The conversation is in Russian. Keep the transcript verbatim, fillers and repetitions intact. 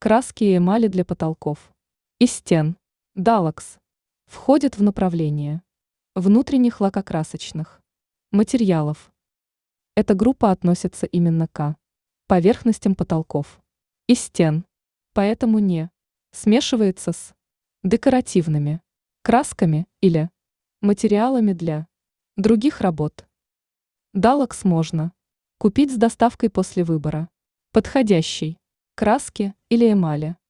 Краски и эмали для потолков и стен. Dulux входит в направление внутренних лакокрасочных материалов. Эта группа относится именно к поверхностям потолков и стен, поэтому не смешивается с декоративными красками или материалами для других работ. Dulux можно купить с доставкой после выбора подходящей краски или эмали.